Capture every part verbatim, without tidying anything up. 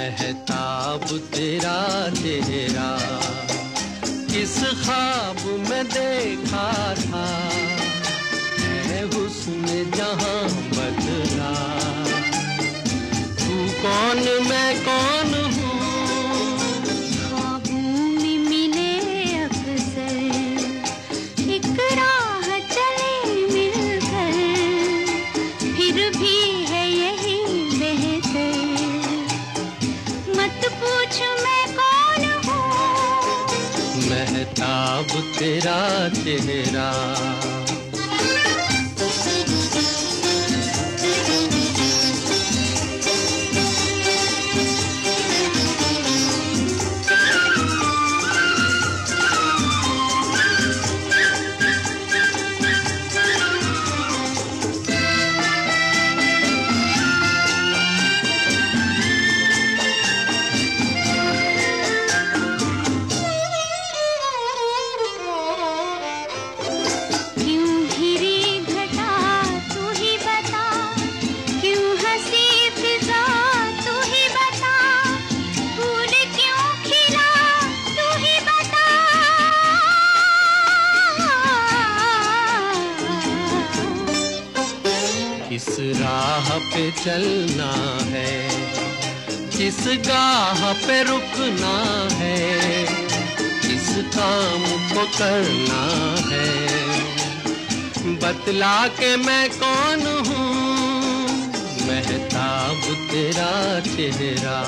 महताब तेरा चेहरा किस ख्वाब में देखा था, है हुस्न जहां बदला। तू कौन मैं कौन हूँ, ख्वाबों में मिले अक्सर, एक राह चले मिलकर, फिर भी है यही बेहतर। मत पूछ मैं कौन हूँ, महताब तेरा चेहरा। किस राह पे चलना है, किस गाह पे रुकना है, किस काम को करना है, बतला के मैं कौन हूँ, महताब तेरा चेहरा।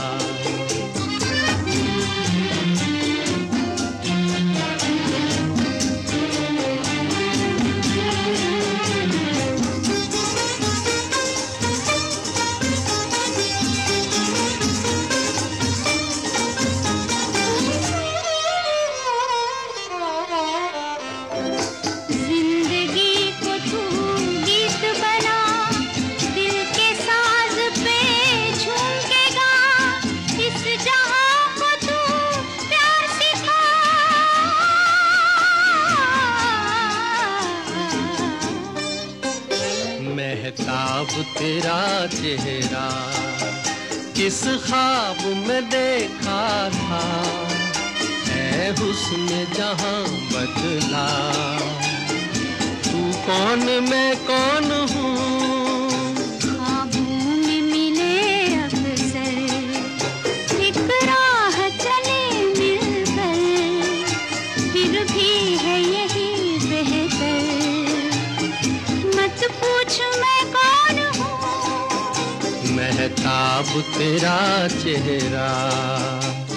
महताब तेरा चेहरा किस ख्वाब में देखा था, है हुस्न जहां बदला। तू कौन मैं कौन हूँ, ख्वाबों में मिले अक्सर, एक राह चले मिलकर, फिर भी है यही बेहतर। मत पूछ मैं कौन हूँ, महताब तेरा चेहरा।